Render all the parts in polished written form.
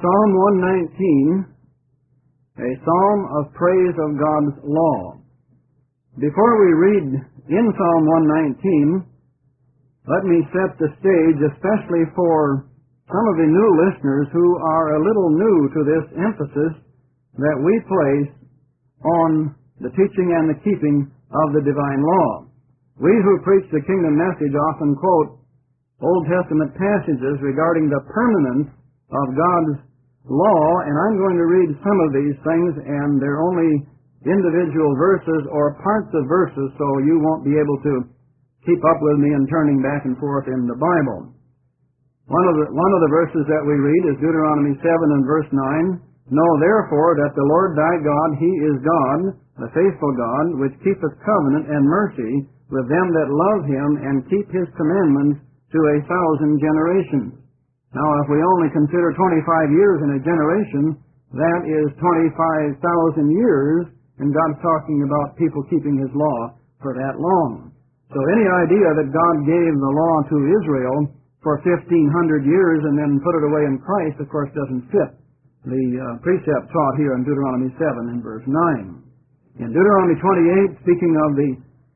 Psalm 119, a psalm of praise of God's law. Before we read in Psalm 119, let me set the stage, especially for some of the new listeners who are a little new to this emphasis that we place on the teaching and the keeping of the divine law. We who preach the kingdom message often quote Old Testament passages regarding the permanence of God's law, and I'm going to read some of these things, and they're only individual verses or parts of verses, so you won't be able to keep up with me in turning back and forth in the Bible. One of the verses that we read is Deuteronomy 7 and verse 9. Know therefore that the Lord thy God, He is God, the faithful God, which keepeth covenant and mercy with them that love Him and keep His commandments to 1,000 generations. Now, if we only consider 25 years in a generation, that is 25,000 years, and God's talking about people keeping His law for that long. So any idea that God gave the law to Israel for 1,500 years and then put it away in Christ, of course, doesn't fit the precept taught here in Deuteronomy 7 and verse 9. In Deuteronomy 28, speaking of the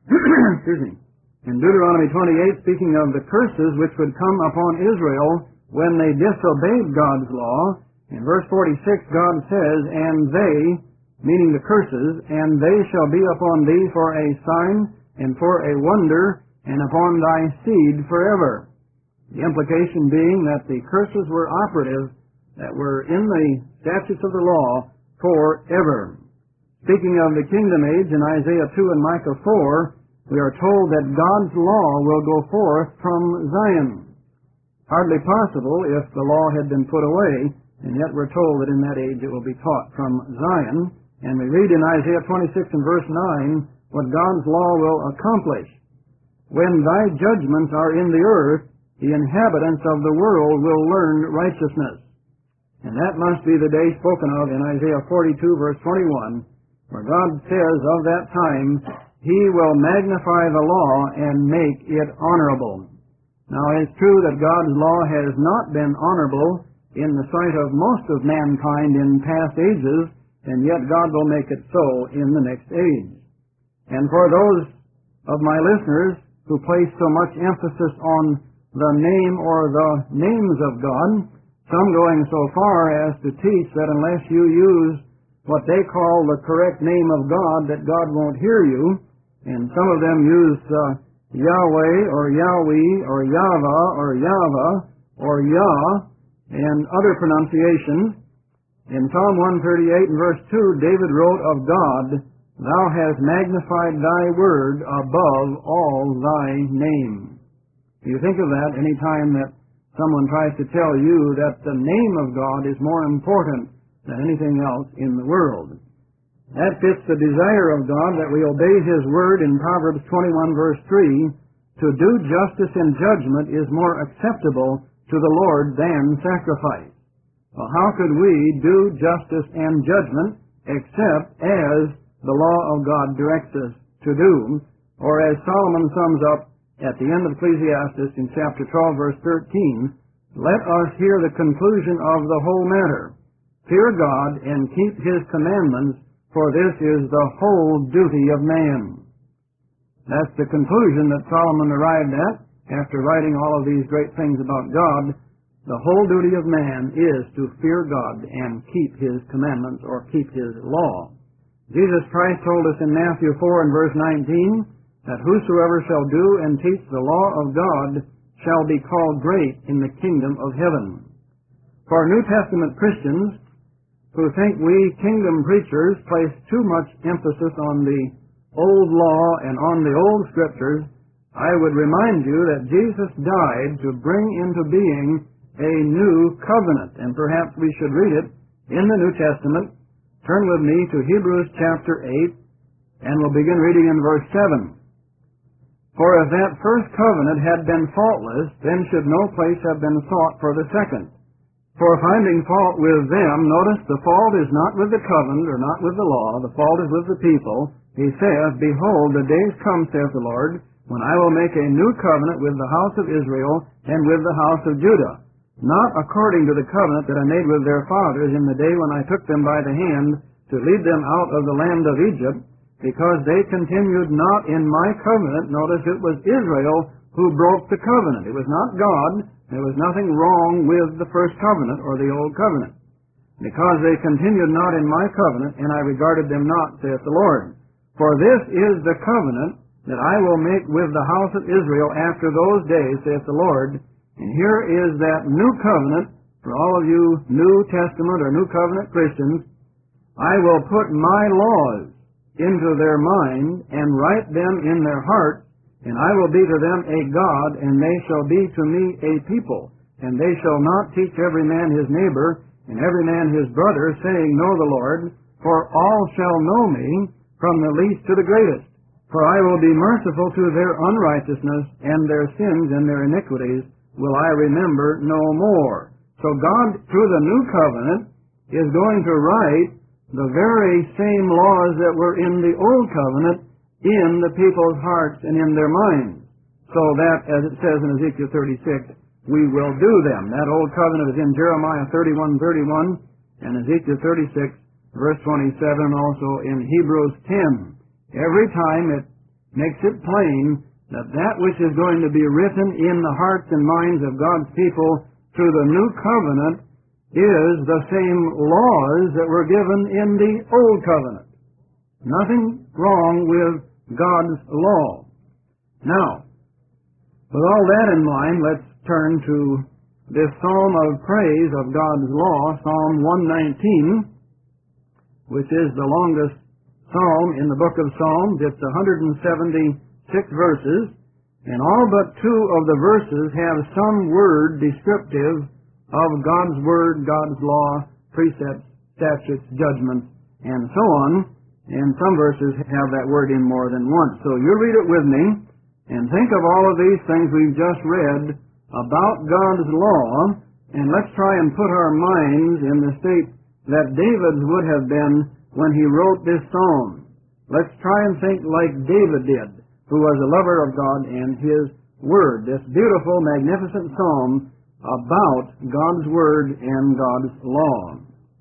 in Deuteronomy 28, speaking of the curses which would come upon Israel when they disobeyed God's law, in verse 46, God says, and they, meaning the curses, and they shall be upon thee for a sign and for a wonder, and upon thy seed forever. The implication being that the curses were operative, that were in the statutes of the law forever. Speaking of the kingdom age, in Isaiah 2 and Micah 4, we are told that God's law will go forth from Zion. Hardly possible if the law had been put away, and yet we're told that in that age it will be taught from Zion. And we read in Isaiah 26 and verse 9 what God's law will accomplish. When thy judgments are in the earth, the inhabitants of the world will learn righteousness. And that must be the day spoken of in Isaiah 42 verse 21, where God says of that time, He will magnify the law and make it honorable. Now, it's true that God's law has not been honorable in the sight of most of mankind in past ages, and yet God will make it so in the next age. And for those of my listeners who place so much emphasis on the name or the names of God, some going so far as to teach that unless you use what they call the correct name of God, that God won't hear you, and some of them use Yahweh or Yahweh or Yahva or Yahva or Yah and other pronunciations. In Psalm 138 and verse 2, David wrote of God, Thou hast magnified Thy word above all Thy name. Do you think of that any time that someone tries to tell you that the name of God is more important than anything else in the world? That fits the desire of God that we obey His word in Proverbs 21 verse 3. To do justice and judgment is more acceptable to the Lord than sacrifice. Well, how could we do justice and judgment except as the law of God directs us to do? Or as Solomon sums up at the end of Ecclesiastes in chapter 12 verse 13, let us hear the conclusion of the whole matter. Fear God and keep His commandments, for this is the whole duty of man. That's the conclusion that Solomon arrived at after writing all of these great things about God. The whole duty of man is to fear God and keep His commandments or keep His law. Jesus Christ told us in Matthew 4 and verse 19 that whosoever shall do and teach the law of God shall be called great in the kingdom of heaven. For New Testament Christians who think we kingdom preachers place too much emphasis on the old law and on the old scriptures, I would remind you that Jesus died to bring into being a new covenant. And perhaps we should read it in the New Testament. Turn with me to Hebrews chapter 8, and we'll begin reading in verse 7. For if that first covenant had been faultless, then should no place have been sought for the second. For finding fault with them, notice the fault is not with the covenant or not with the law, the fault is with the people. He saith, Behold, the days come, saith the Lord, when I will make a new covenant with the house of Israel and with the house of Judah. not according to the covenant that I made with their fathers in the day when I took them by the hand to lead them out of the land of Egypt, because they continued not in my covenant." Notice it was Israel who broke the covenant. It was not God. There was nothing wrong with the first covenant or the old covenant. "Because they continued not in my covenant, and I regarded them not, saith the Lord. For this is the covenant that I will make with the house of Israel after those days, saith the Lord." And here is that new covenant for all of you New Testament or New Covenant Christians. "I will put my laws into their mind and write them in their heart, and I will be to them a God, and they shall be to me a people. And they shall not teach every man his neighbor, and every man his brother, saying, Know the Lord, for all shall know me, from the least to the greatest. For I will be merciful to their unrighteousness, and their sins and their iniquities will I remember no more." So God, through the new covenant, is going to write the very same laws that were in the old covenant in the people's hearts and in their minds, so that, as it says in Ezekiel 36, we will do them. That old covenant is in Jeremiah 31:31 and Ezekiel 36, verse 27, and also in Hebrews 10. Every time it makes it plain that that which is going to be written in the hearts and minds of God's people through the new covenant is the same laws that were given in the old covenant. Nothing wrong with God's law. Now, with all that in mind, let's turn to this psalm of praise of God's law, Psalm 119, which is the longest psalm in the book of Psalms. It's 176 verses, and all but 2 of the verses have some word descriptive of God's word, God's law, precepts, statutes, judgments, and so on. And some verses have that word in more than once. So you read it with me, and think of all of these things we've just read about God's law, and let's try and put our minds in the state that David's would have been when he wrote this psalm. Let's try and think like David did, who was a lover of God and His Word. This beautiful, magnificent psalm about God's Word and God's law.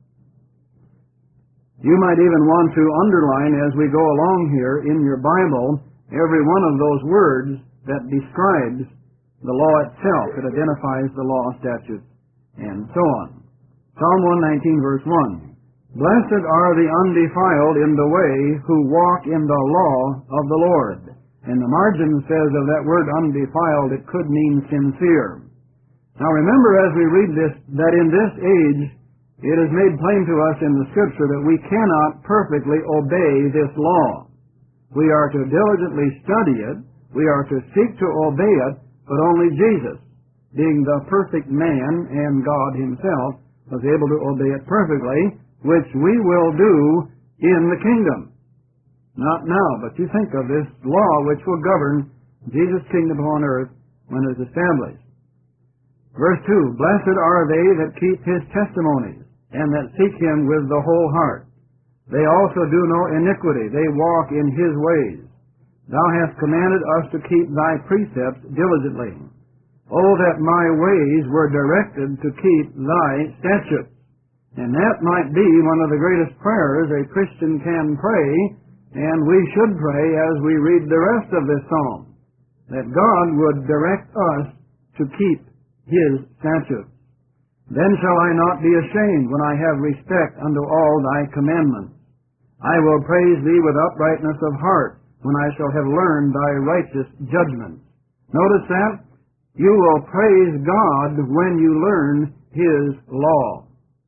You might even want to underline as we go along here in your Bible every one of those words that describes the law itself. It identifies the law, statutes, and so on. Psalm 119, verse 1. "Blessed are the undefiled in the way who walk in the law of the Lord." And the margin says of that word undefiled, it could mean sincere. Now remember as we read this, that in this age, it is made plain to us in the Scripture that we cannot perfectly obey this law. We are to diligently study it, we are to seek to obey it, but only Jesus, being the perfect man and God Himself, was able to obey it perfectly, which we will do in the kingdom. Not now, but you think of this law which will govern Jesus' kingdom upon earth when it is established. Verse 2, "Blessed are they that keep His testimonies, and that seek Him with the whole heart. They also do no iniquity, they walk in His ways. Thou hast commanded us to keep Thy precepts diligently. Oh, that my ways were directed to keep Thy statutes." And that might be one of the greatest prayers a Christian can pray, and we should pray as we read the rest of this psalm, that God would direct us to keep His statutes. "Then shall I not be ashamed when I have respect unto all Thy commandments. I will praise Thee with uprightness of heart when I shall have learned Thy righteous judgments." Notice that? You will praise God when you learn His law.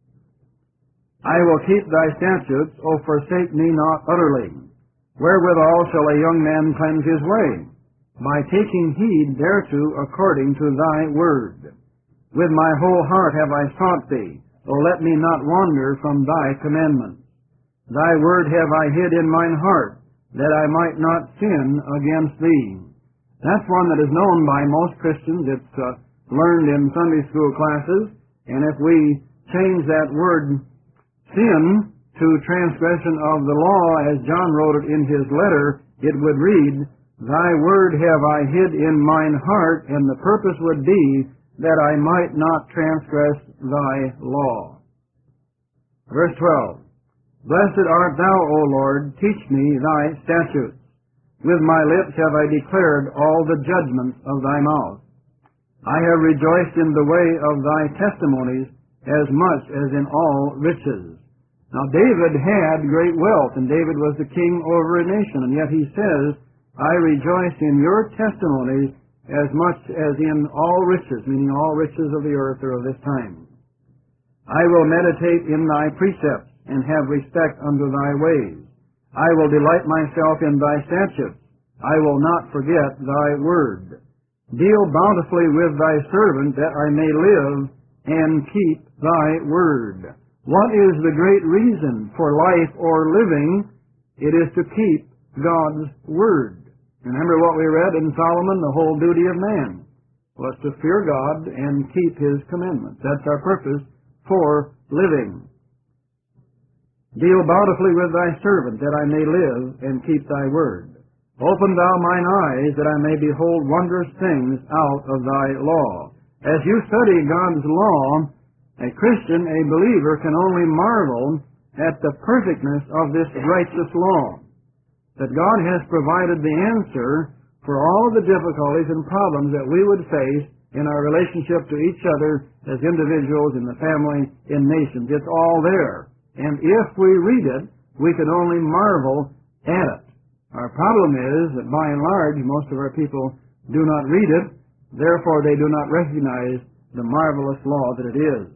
"I will keep Thy statutes, O forsake me not utterly. Wherewithal shall a young man cleanse his way? By taking heed thereto according to Thy word. With my whole heart have I sought Thee, O let me not wander from Thy commandments. Thy word have I hid in mine heart, that I might not sin against Thee." That's one that is known by most Christians. It's learned in Sunday school classes, and if we change that word sin to transgression of the law, as John wrote it in his letter, it would read, "Thy word have I hid in mine heart," and the purpose would be that I might not transgress thy law. Verse 12. Blessed art thou, O Lord, teach me thy statutes. With my lips have I declared all the judgments of thy mouth. I have rejoiced in the way of thy testimonies as much as in all riches. Now David had great wealth, and David was the king over a nation, and yet he says, I rejoice in your testimonies as much as in all riches, meaning all riches of the earth or of this time. I will meditate in thy precepts and have respect unto thy ways. I will delight myself in thy statutes. I will not forget thy word. Deal bountifully with thy servant that I may live and keep thy word. What is the great reason for life or living? It is to keep God's word. Remember what we read in Solomon, the whole duty of man was to fear God and keep his commandments. That's our purpose for living. Deal bountifully with thy servant that I may live and keep thy word. Open thou mine eyes that I may behold wondrous things out of thy law. As you study God's law, a Christian, a believer, can only marvel at the perfectness of this righteous law, that God has provided the answer for all the difficulties and problems that we would face in our relationship to each other as individuals, in the family, in nations. It's all there. And if we read it, we can only marvel at it. Our problem is that by and large, most of our people do not read it, therefore they do not recognize the marvelous law that it is.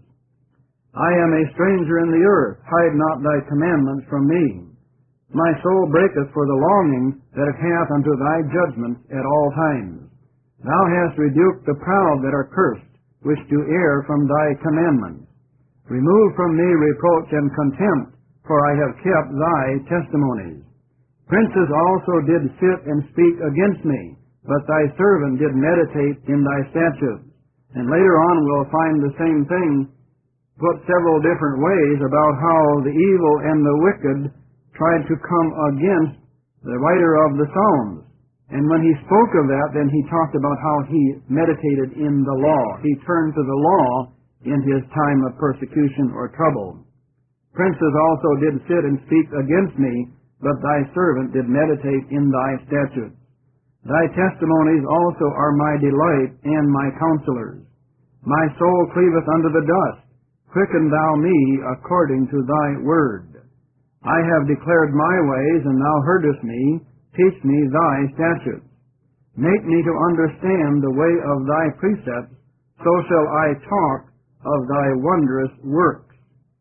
I am a stranger in the earth, hide not thy commandments from me. My soul breaketh for the longing that it hath unto thy judgments at all times. Thou hast rebuked the proud that are cursed, which do err from thy commandments. Remove from me reproach and contempt, for I have kept thy testimonies. Princes also did sit and speak against me, but thy servant did meditate in thy statutes. And later on we'll find the same thing put several different ways about how the evil and the wicked tried to come against the writer of the Psalms. And when he spoke of that, then he talked about how he meditated in the law. He turned to the law in his time of persecution or trouble. Princes also did sit and speak against me, but thy servant did meditate in thy statutes. Thy testimonies also are my delight and my counselors. My soul cleaveth unto the dust. Quicken thou me according to thy word. I have declared my ways, and thou heardest me. Teach me thy statutes. Make me to understand the way of thy precepts, so shall I talk of thy wondrous works.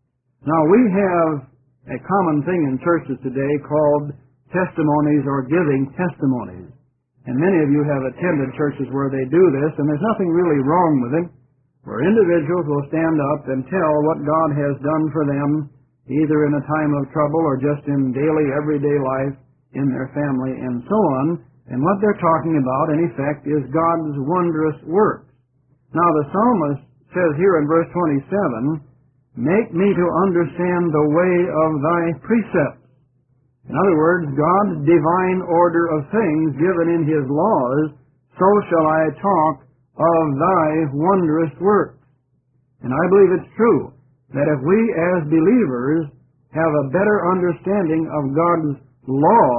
Now we have a common thing in churches today called testimonies or giving testimonies. And many of you have attended churches where they do this, and there's nothing really wrong with it, where individuals will stand up and tell what God has done for them, either in a time of trouble or just in daily, everyday life, in their family, and so on. And what they're talking about, in effect, is God's wondrous works. Now the psalmist says here in verse 27, make me to understand the way of thy precepts. In other words, God's divine order of things given in his laws, so shall I talk of thy wondrous works. And I believe it's true that if we as believers have a better understanding of God's law,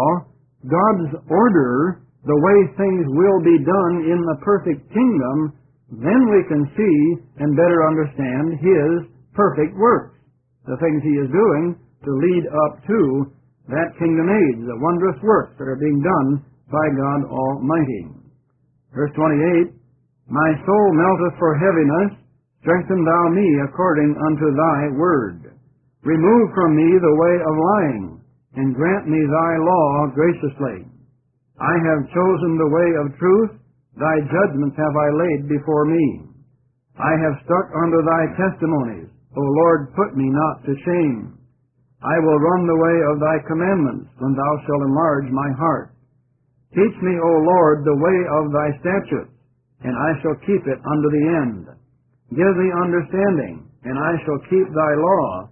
God's order, the way things will be done in the perfect kingdom, then we can see and better understand his perfect works, the things he is doing to lead up to that kingdom age, the wondrous works that are being done by God Almighty. Verse 28, my soul melteth for heaviness, strengthen thou me according unto thy word. Remove from me the way of lying, and grant me thy law graciously. I have chosen the way of truth, thy judgments have I laid before me. I have stuck unto thy testimonies, O Lord, put me not to shame. I will run the way of thy commandments, when thou shalt enlarge my heart. Teach me, O Lord, the way of thy statutes, and I shall keep it unto the end. Give me understanding, and I shall keep thy law.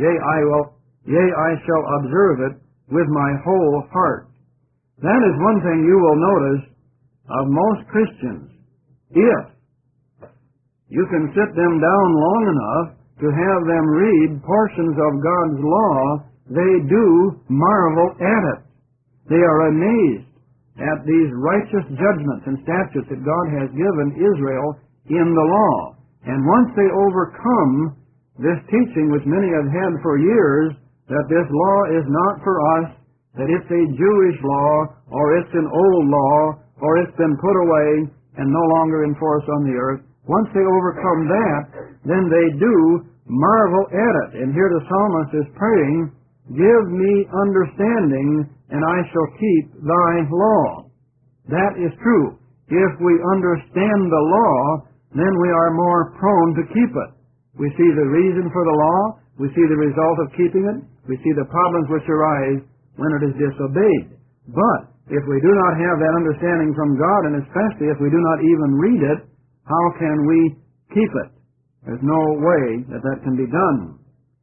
Yea, I shall observe it with my whole heart. That is one thing you will notice of most Christians. If You can sit them down long enough to have them read portions of God's law, they do marvel at it. They are amazed at these righteous judgments and statutes that God has given Israel in the law. And once they overcome this teaching which many have had for years, that this law is not for us, that it's a Jewish law, or it's an old law, or it's been put away and no longer in force on the earth, once they overcome that, then they do marvel at it. And here the psalmist is praying, give me understanding, and I shall keep thy law. That is true. If we understand the law, then we are more prone to keep it. We see the reason for the law, we see the result of keeping it, we see the problems which arise when it is disobeyed. But if we do not have that understanding from God, and especially if we do not even read it, how can we keep it? There's no way that that can be done.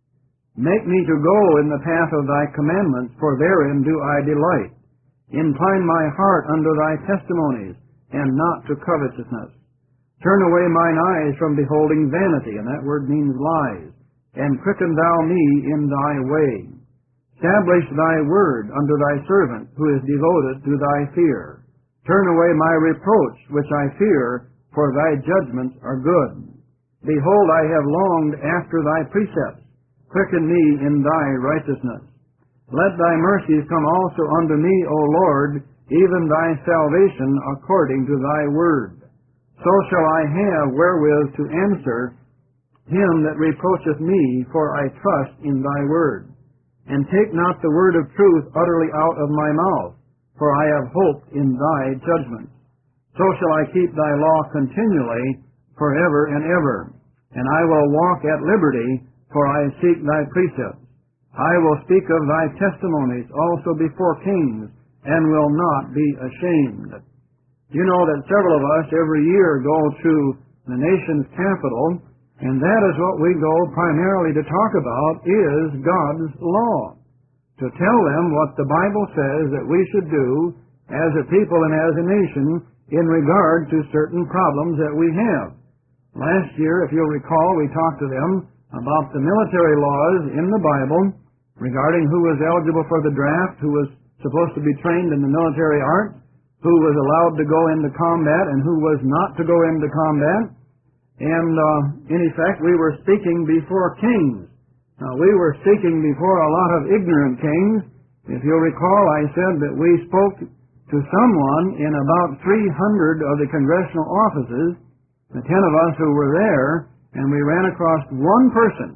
Make me to go in the path of thy commandments, for therein do I delight. Incline my heart unto thy testimonies, and not to covetousness. Turn away mine eyes from beholding vanity, and that word means lies, and quicken thou me in thy way. Establish thy word unto thy servant, who is devoted to thy fear. Turn away my reproach, which I fear, for thy judgments are good. Behold, I have longed after thy precepts. Quicken me in thy righteousness. Let thy mercies come also unto me, O Lord, even thy salvation according to thy word. So shall I have wherewith to answer him that reproacheth me, for I trust in thy word. And take not the word of truth utterly out of my mouth, for I have hoped in thy judgments. So shall I keep thy law continually, forever and ever. And I will walk at liberty, for I seek thy precepts. I will speak of thy testimonies also before kings, and will not be ashamed. You know that several of us every year go to the nation's capital, and that is what we go primarily to talk about, is God's law. To tell them what the Bible says that we should do as a people and as a nation in regard to certain problems that we have. Last year, if you'll recall, we talked to them about the military laws in the Bible regarding who was eligible for the draft, who was supposed to be trained in the military arts, who was allowed to go into combat and who was not to go into combat. And in effect, we were speaking before kings. Now, we were speaking before a lot of ignorant kings. If you'll recall, I said that we spoke to someone in about 300 of the congressional offices, the 10 of us who were there, and we ran across one person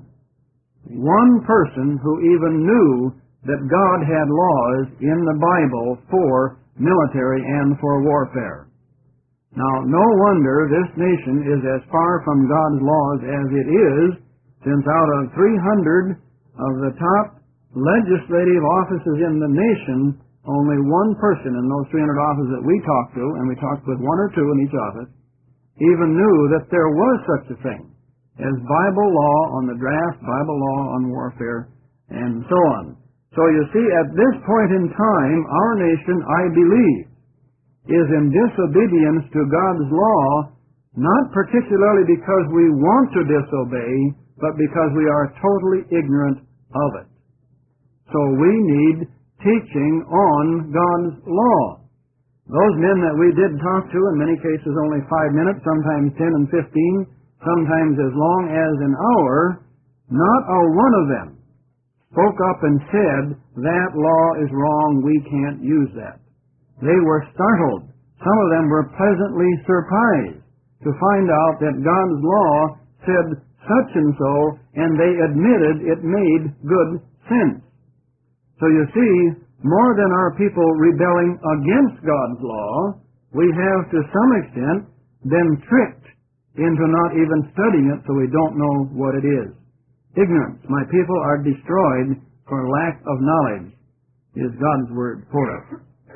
who even knew that God had laws in the Bible for military and for warfare. Now, no wonder this nation is as far from God's laws as it is, since out of 300 of the top legislative offices in the nation, only one person in those 300 offices that we talked to, and we talked with one or two in each office, even knew that there was such a thing as Bible law on the draft, Bible law on warfare, and so on. So you see, at this point in time, our nation, I believe, is in disobedience to God's law, not particularly because we want to disobey, but because we are totally ignorant of it. So we need teaching on God's law. Those men that we did talk to, in many cases only 5 minutes, sometimes 10 and 15, sometimes as long as an hour, not a one of them spoke up and said, that law is wrong, we can't use that. They were startled. Some of them were pleasantly surprised to find out that God's law said such and so, and they admitted it made good sense. So you see, more than our people rebelling against God's law, we have to some extent been tricked into not even studying it, so we don't know what it is. Ignorance. My people are destroyed for lack of knowledge, is God's word for us.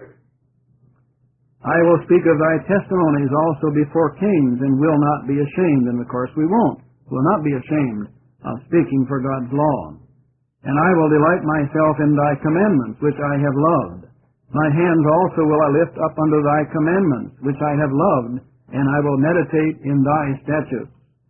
I will speak of thy testimonies also before kings, and will not be ashamed. And of course we won't. Will not be ashamed of speaking for God's law. And I will delight myself in thy commandments, which I have loved. My hands also will I lift up unto thy commandments, which I have loved, and I will meditate in thy statutes.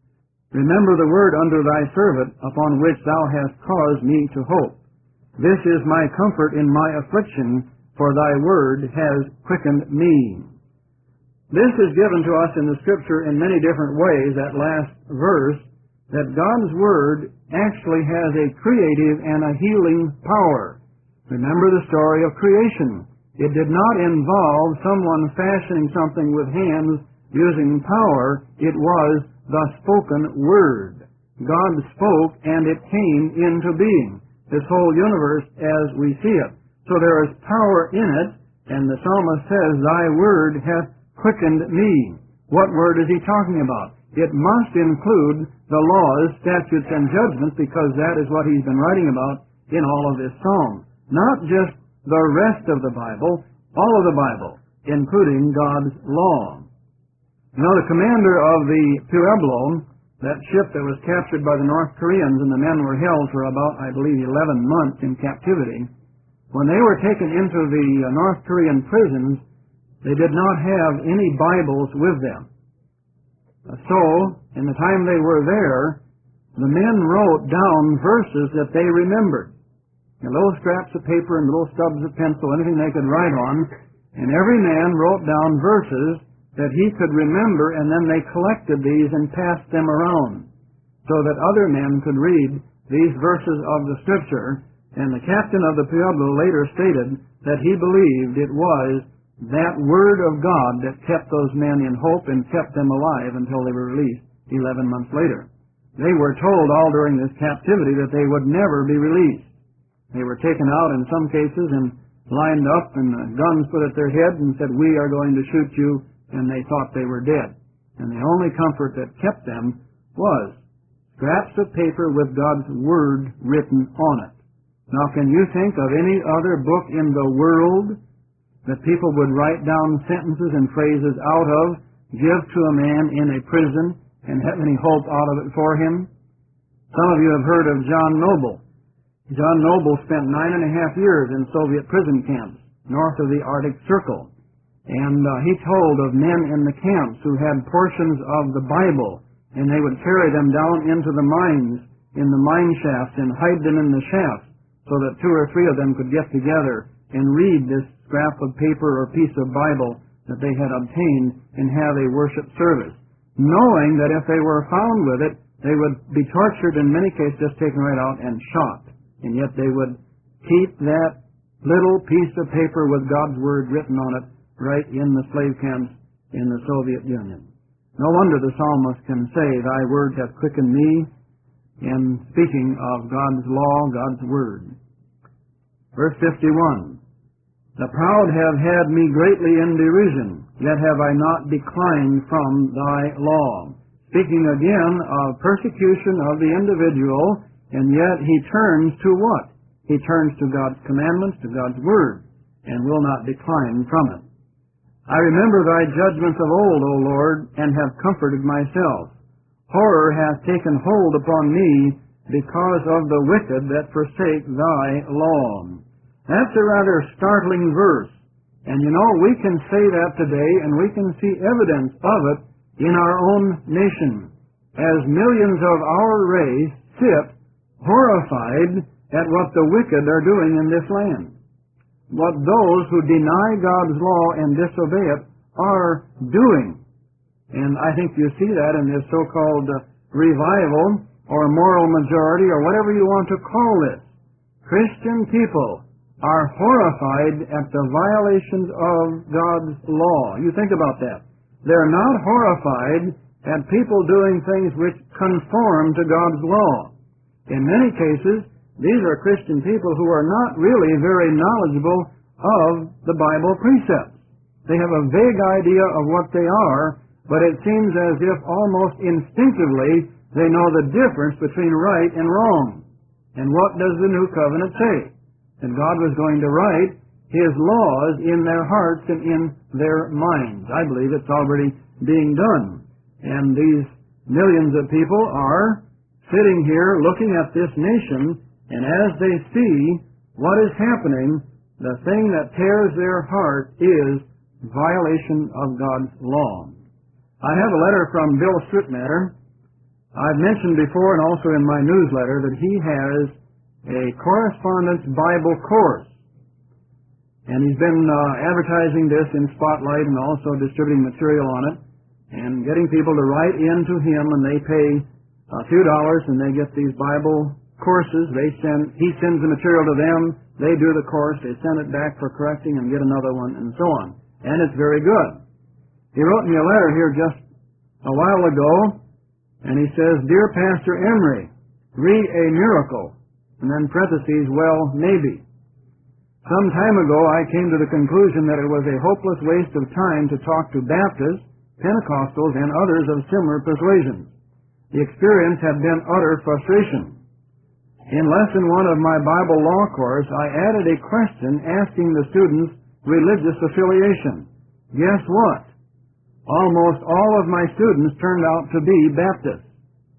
Remember the word unto thy servant, upon which thou hast caused me to hope. This is my comfort in my affliction, for thy word has quickened me. This is given to us in the Scripture in many different ways, that last verse, that God's word actually has a creative and a healing power. Remember the story of creation. It did not involve someone fashioning something with hands using power. It was the spoken word. God spoke and it came into being. This whole universe as we see it. So there is power in it, and the psalmist says, thy word hath quickened me. What word is he talking about? It must include the laws, statutes, and judgments, because that is what he's been writing about in all of this psalm. Not just the rest of the Bible, all of the Bible, including God's law. You know, the commander of the Pueblo, that ship that was captured by the North Koreans, and the men were held for about, I believe, 11 months in captivity, when they were taken into the North Korean prisons, they did not have any Bibles with them. So, in the time they were there, the men wrote down verses that they remembered. Little scraps of paper and little stubs of pencil, anything they could write on, and every man wrote down verses that he could remember, and then they collected these and passed them around so that other men could read these verses of the Scripture. And the captain of the Pueblo later stated that he believed it was that Word of God that kept those men in hope and kept them alive until they were released 11 months later. They were told all during this captivity that they would never be released. They were taken out in some cases and lined up, and guns put at their head and said, we are going to shoot you, and they thought they were dead. And the only comfort that kept them was scraps of paper with God's Word written on it. Now, can you think of any other book in the world that people would write down sentences and phrases out of, give to a man in a prison, and have any hope out of it for him? Some of you have heard of John Noble. John Noble spent 9.5 years in Soviet prison camps north of the Arctic Circle. And he told of men in the camps who had portions of the Bible, and they would carry them down into the mines, in the mine shafts, and hide them in the shafts, so that 2 or 3 of them could get together and read this scrap of paper or piece of Bible that they had obtained and have a worship service, knowing that if they were found with it, they would be tortured, in many cases just taken right out and shot. And yet they would keep that little piece of paper with God's Word written on it right in the slave camps in the Soviet Union. No wonder the psalmist can say, thy word hath quickened me, in speaking of God's law, God's Word. Verse 51, the proud have had me greatly in derision, yet have I not declined from thy law. Speaking again of persecution of the individual, and yet he turns to what? He turns to God's commandments, to God's Word, and will not decline from it. I remember thy judgments of old, O Lord, and have comforted myself. Horror hath taken hold upon me because of the wicked that forsake thy law. That's a rather startling verse. And you know, we can say that today, and we can see evidence of it in our own nation, as millions of our race sit horrified at what the wicked are doing in this land. What those who deny God's law and disobey it are doing. And I think you see that in this so-called revival or moral majority or whatever you want to call this. Christian people are horrified at the violations of God's law. You think about that. They're not horrified at people doing things which conform to God's law. In many cases, these are Christian people who are not really very knowledgeable of the Bible precepts. They have a vague idea of what they are, but it seems as if almost instinctively they know the difference between right and wrong. And what does the New Covenant say? That God was going to write His laws in their hearts and in their minds. I believe it's already being done. And these millions of people are sitting here looking at this nation, and as they see what is happening, the thing that tears their heart is violation of God's law. I have a letter from Bill Strittmatter, I've mentioned before and also in my newsletter that he has a correspondence Bible course. And he's been advertising this in Spotlight and also distributing material on it and getting people to write in to him, and they pay a few dollars and they get these Bible courses. He sends the material to them, they do the course, they send it back for correcting and get another one and so on. And it's very good. He wrote me a letter here just a while ago, and he says, "Dear Pastor Emery, read a miracle," and then parentheses, "well, maybe. Some time ago I came to the conclusion that it was a hopeless waste of time to talk to Baptists, Pentecostals, and others of similar persuasions. The experience had been utter frustration. In lesson 1 of my Bible law course, I added a question asking the students religious affiliation. Guess what? Almost all of my students turned out to be Baptists.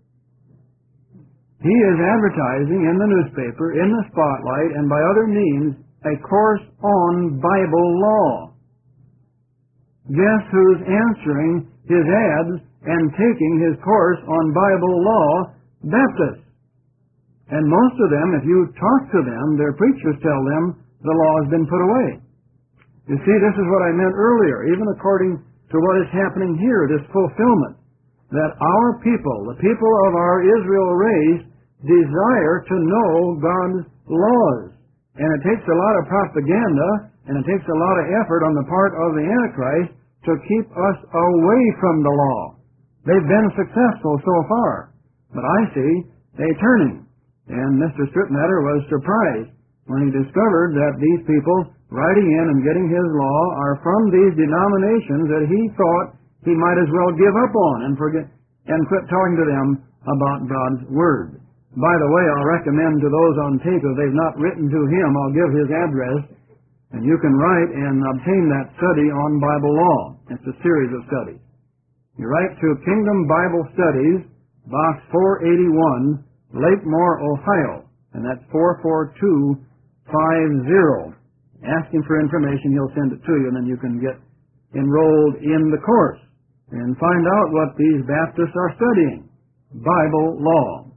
He is advertising in the newspaper, in the Spotlight, and by other means, a course on Bible law. Guess who's answering his ads and taking his course on Bible law? Baptists. And most of them, if you talk to them, their preachers tell them the law has been put away. You see, this is what I meant earlier, even according to what is happening here, this fulfillment, that our people, the people of our Israel race, desire to know God's laws. And it takes a lot of propaganda, and it takes a lot of effort on the part of the Antichrist to keep us away from the law. They've been successful so far, but I see they're turning. And Mr. Stripmatter was surprised when he discovered that these people writing in and getting his law are from these denominations that he thought he might as well give up on and quit talking to them about God's Word. By the way, I'll recommend to those on tape, if they've not written to him, I'll give his address, and you can write and obtain that study on Bible law. It's a series of studies. You write to Kingdom Bible Studies, Box 481, Lakemore, Ohio, and that's 44250. Ask him for information, he'll send it to you, and then you can get enrolled in the course and find out what these Baptists are studying, Bible law.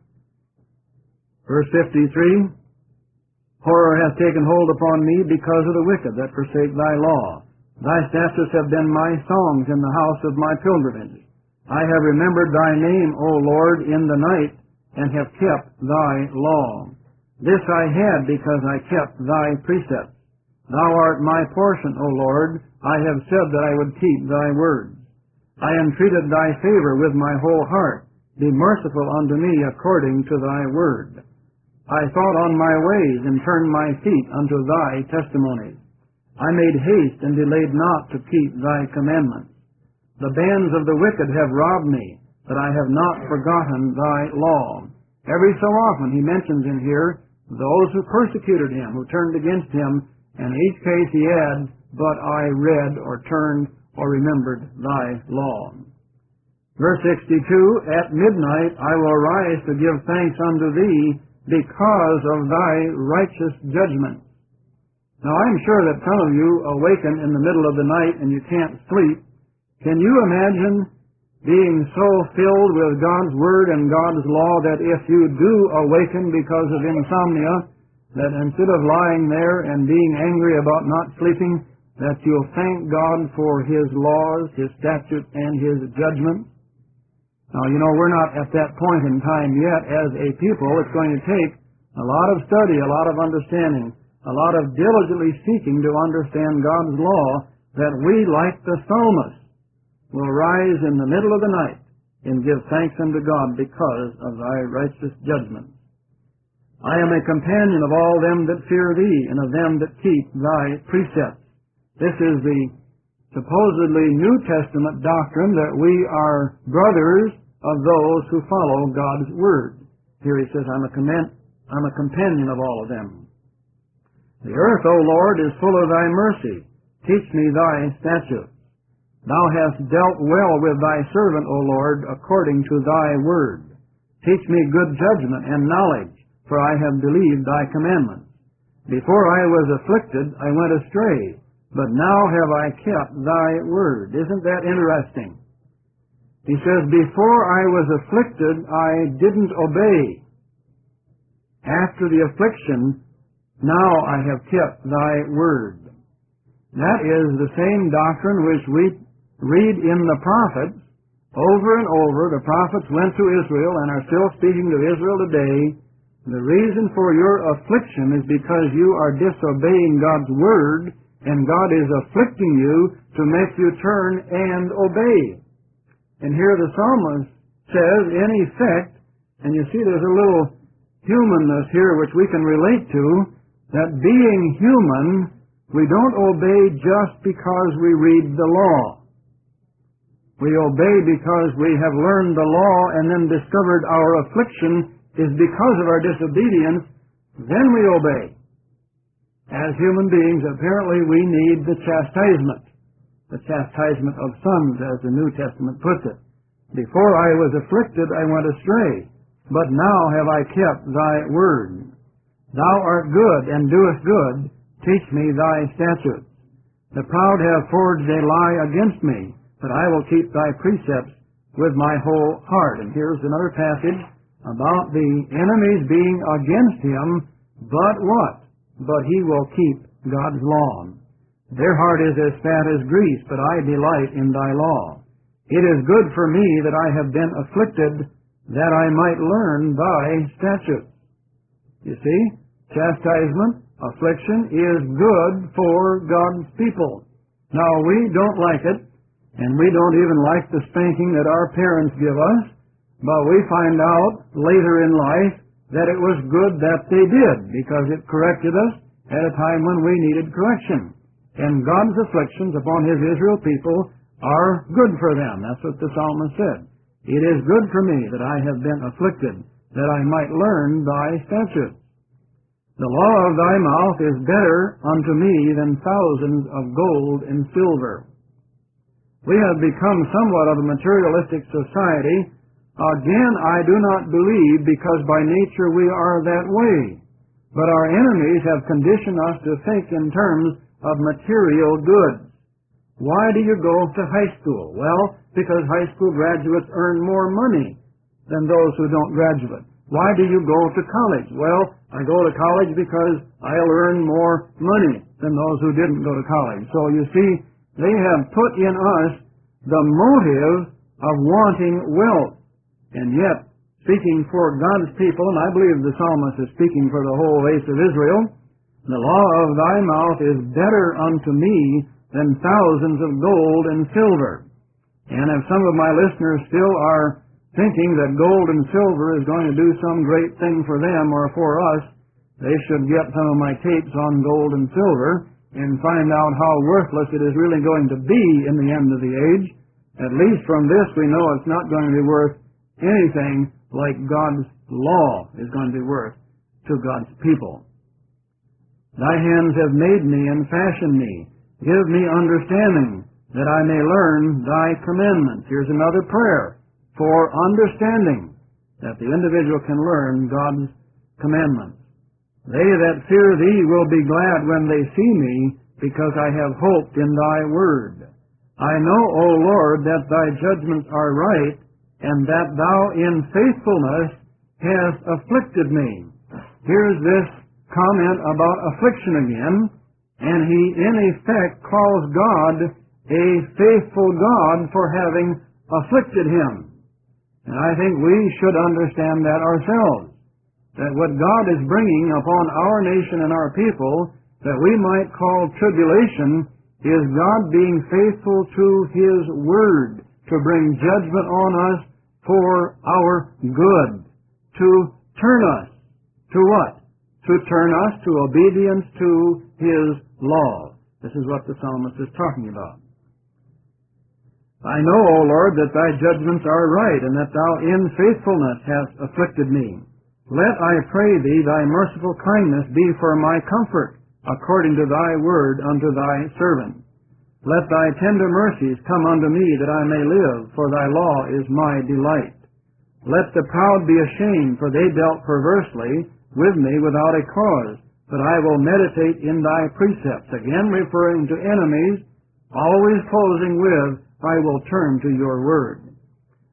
Verse 53, "Horror hath taken hold upon me because of the wicked that forsake thy law. Thy statutes have been my songs in the house of my pilgrimage. I have remembered thy name, O Lord, in the night, and have kept thy law. This I had because I kept thy precepts. Thou art my portion, O Lord. I have said that I would keep thy words. I entreated thy favor with my whole heart. Be merciful unto me according to thy word. I thought on my ways and turned my feet unto thy testimonies. I made haste and delayed not to keep thy commandments. The bands of the wicked have robbed me, but I have not forgotten thy law." Every so often he mentions in here those who persecuted him, who turned against him, and in each case he adds, "But I read or turned or remembered thy law." Verse 62, "At midnight I will arise to give thanks unto thee because of thy righteous judgment." Now I'm sure that some of you awaken in the middle of the night and you can't sleep. Can you imagine being so filled with God's Word and God's law that if you do awaken because of insomnia, that instead of lying there and being angry about not sleeping, that you'll thank God for His laws, His statutes, and His judgments? Now, you know, we're not at that point in time yet as a people. It's going to take a lot of study, a lot of understanding, a lot of diligently seeking to understand God's law, that we, like the psalmist, will rise in the middle of the night and give thanks unto God because of thy righteous judgments. I am a companion of all them that fear thee, and of them that keep thy precepts. This is the supposedly New Testament doctrine that we are brothers of those who follow God's Word. Here he says, I'm a companion of all of them. The earth, O Lord, is full of thy mercy. Teach me thy statutes. Thou hast dealt well with thy servant, O Lord, according to thy word. Teach me good judgment and knowledge, for I have believed thy commandments. Before I was afflicted, I went astray, but now have I kept thy word. Isn't that interesting? He says, before I was afflicted, I didn't obey. After the affliction, now I have kept thy word. That is the same doctrine which we read in the prophets. Over and over, the prophets went to Israel and are still speaking to Israel today. The reason for your affliction is because you are disobeying God's word, and God is afflicting you to make you turn and obey. And here the psalmist says, in effect, and you see there's a little humanness here which we can relate to, that being human, we don't obey just because we read the law. We obey because we have learned the law and then discovered our affliction is because of our disobedience, then we obey. As human beings, apparently we need the chastisement of sons, as the New Testament puts it. Before I was afflicted, I went astray, but now have I kept thy word. Thou art good and doest good, teach me thy statutes. The proud have forged a lie against me, but I will keep thy precepts with my whole heart. And here's another passage about the enemies being against him, but what? But he will keep God's law. Their heart is as fat as grease, but I delight in thy law. It is good for me that I have been afflicted, that I might learn thy statutes. You see, chastisement, affliction is good for God's people. Now, we don't like it, and we don't even like the spanking that our parents give us, but we find out later in life that it was good that they did, because it corrected us at a time when we needed correction. And God's afflictions upon His Israel people are good for them. That's what the psalmist said. It is good for me that I have been afflicted, that I might learn thy statutes. The law of thy mouth is better unto me than thousands of gold and silver. We have become somewhat of a materialistic society. Again, I do not believe because by nature we are that way. But our enemies have conditioned us to think in terms of material goods. Why do you go to high school? Well, because high school graduates earn more money than those who don't graduate. Why do you go to college? Well, I go to college because I'll earn more money than those who didn't go to college. So you see, they have put in us the motive of wanting wealth. And yet, speaking for God's people, and I believe the psalmist is speaking for the whole race of Israel, the law of thy mouth is better unto me than thousands of gold and silver. And if some of my listeners still are thinking that gold and silver is going to do some great thing for them or for us, they should get some of my tapes on gold and silver and find out how worthless it is really going to be in the end of the age. At least from this we know it's not going to be worth anything like God's law is going to be worth to God's people. Thy hands have made me and fashioned me. Give me understanding, that I may learn thy commandments. Here's another prayer for understanding, that the individual can learn God's commandments. They that fear thee will be glad when they see me, because I have hoped in thy word. I know, O Lord, that thy judgments are right, and that thou in faithfulness hast afflicted me. Here's this comment about affliction again, and he in effect calls God a faithful God for having afflicted him. And I think we should understand that ourselves, that what God is bringing upon our nation and our people that we might call tribulation is God being faithful to His Word to bring judgment on us for our good, to turn us to what? To turn us to obedience to His law. This is what the psalmist is talking about. I know, O Lord, that thy judgments are right, and that thou in faithfulness hast afflicted me. Let, I pray thee, thy merciful kindness be for my comfort, according to thy word unto thy servant. Let thy tender mercies come unto me, that I may live, for thy law is my delight. Let the proud be ashamed, for they dealt perversely with me without a cause, but I will meditate in thy precepts. Again referring to enemies, always closing with, I will turn to your word.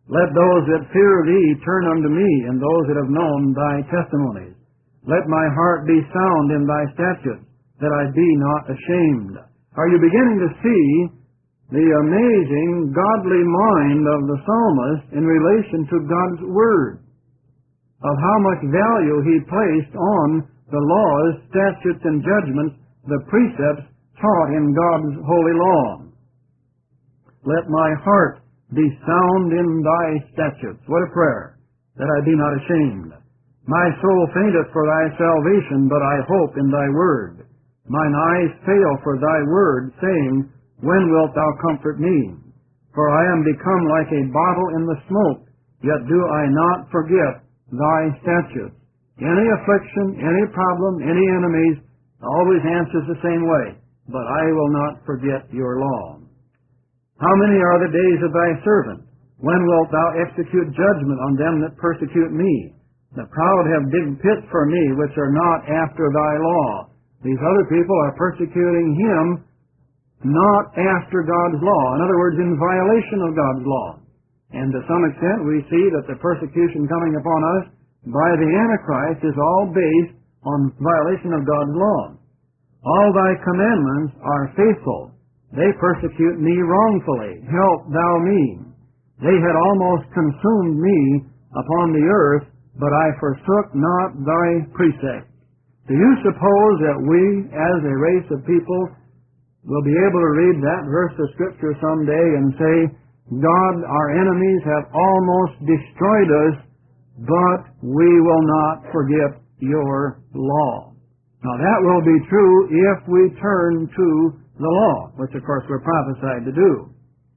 Let those that fear thee turn unto me, and those that have known thy testimonies. Let my heart be sound in thy statutes, that I be not ashamed. Are you beginning to see the amazing godly mind of the psalmist in relation to God's Word? Of how much value he placed on the laws, statutes, and judgments, the precepts taught in God's holy law. Let my heart be sound in thy statutes. What a prayer, that I be not ashamed. My soul fainteth for thy salvation, but I hope in thy word. Mine eyes fail for thy word, saying, when wilt thou comfort me? For I am become like a bottle in the smoke, yet do I not forget thy statutes. Any affliction, any problem, any enemies, always answers the same way, but I will not forget your law. How many are the days of thy servant? When wilt thou execute judgment on them that persecute me? The proud have digged pits for me, which are not after thy law. These other people are persecuting him not after God's law. In other words, in violation of God's law. And to some extent we see that the persecution coming upon us by the Antichrist is all based on violation of God's law. All thy commandments are faithful. They persecute me wrongfully. Help thou me. They had almost consumed me upon the earth, but I forsook not thy precepts. Do you suppose that we, as a race of people, will be able to read that verse of Scripture someday and say, God, our enemies have almost destroyed us, but we will not forget your law? Now that will be true if we turn to the law, which of course we're prophesied to do.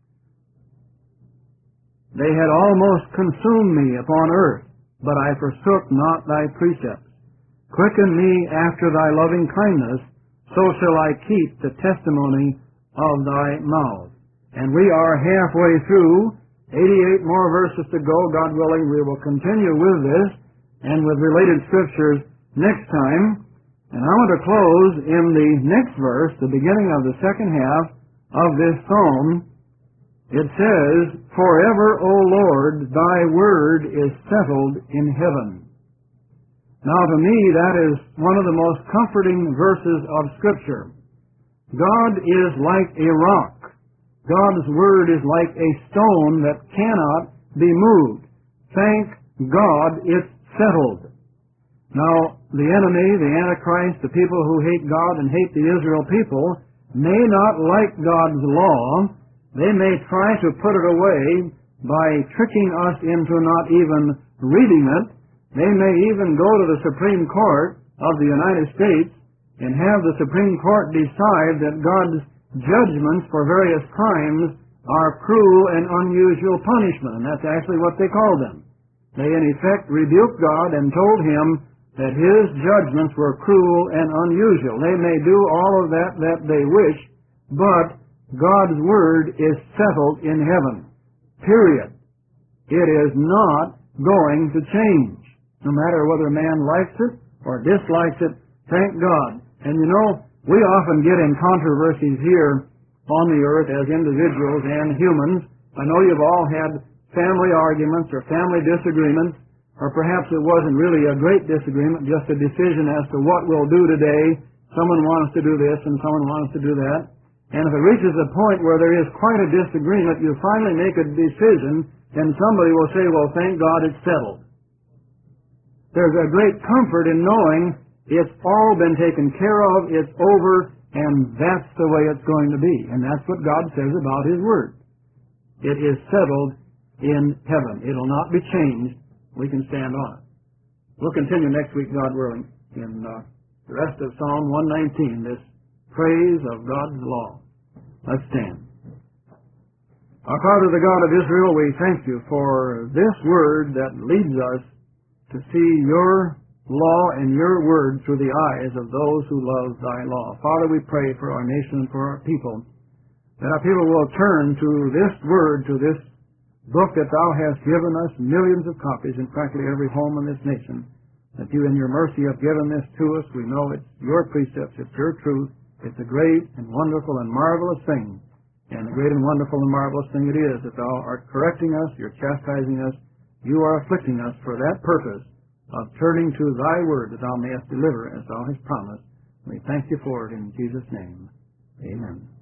They had almost consumed me upon earth, but I forsook not thy precepts. Quicken me after thy loving kindness, so shall I keep the testimony of thy mouth. And we are halfway through, 88 more verses to go. God willing, we will continue with this and with related scriptures next time. And I want to close in the next verse, the beginning of the second half of this psalm. It says, forever, O Lord, thy word is settled in heaven. Now to me that is one of the most comforting verses of Scripture. God is like a rock. God's word is like a stone that cannot be moved. Thank God it's settled. Now, the enemy, the Antichrist, the people who hate God and hate the Israel people, may not like God's law. They may try to put it away by tricking us into not even reading it. They may even go to the Supreme Court of the United States and have the Supreme Court decide that God's judgments for various crimes are cruel and unusual punishment, and that's actually what they call them. They in effect rebuked God and told him that his judgments were cruel and unusual. They may do all of that they wish, but God's word is settled in heaven. Period. It is not going to change. No matter whether man likes it or dislikes it, thank God. And you know, we often get in controversies here on the earth as individuals and humans. I know you've all had family arguments or family disagreements, or perhaps it wasn't really a great disagreement, just a decision as to what we'll do today. Someone wants to do this and someone wants to do that. And if it reaches a point where there is quite a disagreement, you finally make a decision and somebody will say, well, thank God it's settled. There's a great comfort in knowing it's all been taken care of, it's over, and that's the way it's going to be. And that's what God says about His Word. It is settled in heaven. It'll not be changed. We can stand on it. We'll continue next week, God willing, in the rest of Psalm 119, this praise of God's law. Let's stand. Our Father, the God of Israel, we thank you for this word that leads us to see your law and your word through the eyes of those who love thy law. Father, we pray for our nation and for our people, that our people will turn to this word, to this book that thou hast given us, millions of copies in practically every home in this nation, that you in your mercy have given this to us. We know it's your precepts, it's your truth. It's a great and wonderful and marvelous thing And the great and wonderful and marvelous thing it is that thou art correcting us, you're chastising us, you are afflicting us for that purpose of turning to thy word that thou mayest deliver as thou hast promised. We thank you for it in Jesus' name. Amen.